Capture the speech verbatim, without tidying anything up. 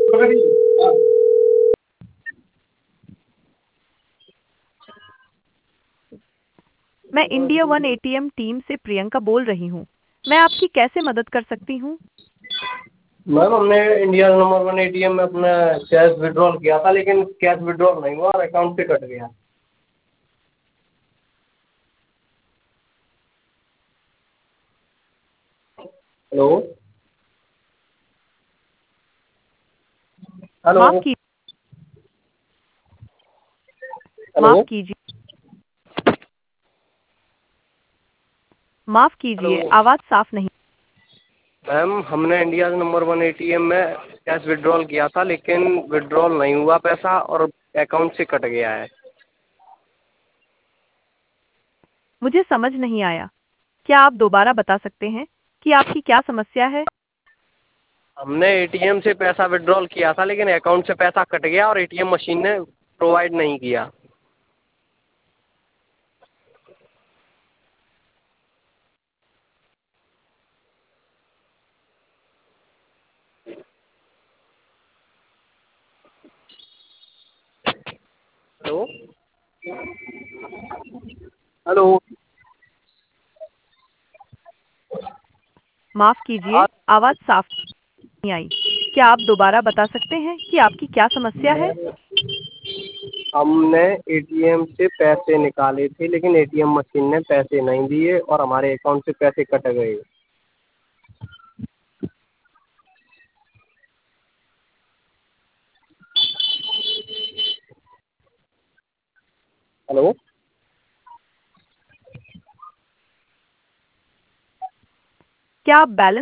मैं India one ATM team से प्रियंका बोल रही हूँ। मैं आपकी कैसे मदद कर सकती हूँ? मैम हमने इंडिया नंबर वन एटीएम में अपना कैश विड्रॉल किया था, लेकिन कैश विड्रॉल नहीं हुआ और अकाउंट से कट गया। हेलो हेलो माफ की हेलो माफ कीजिए माफ हेलो कीजिए, आवाज साफ नहीं। मैम हमने इंडिया नंबर वन एटीएम में कैश विड्रॉल किया था, लेकिन विड्रॉल नहीं हुआ पैसा और अकाउंट से कट गया है। मुझे समझ नहीं आया। क्या आप दोबारा बता सकते हैं कि आपकी क्या समस्या है? हमने एटीएम से पैसा विड्रॉल किया था, लेकिन अकाउंट से पैसा कट गया और एटीएम मशीन ने प्रोवाइड नहीं किया। हेलो हेलो माफ कीजिए, आप आवाज साफ नहीं आई। क्या आप दोबारा बता सकते हैं कि आपकी क्या समस्या है? हमने एटीएम से पैसे निकाले थे, लेकिन एटीएम मशीन ने पैसे नहीं दिए और हमारे अकाउंट से पैसे कट गए। हेलो क्या आप बैलेंस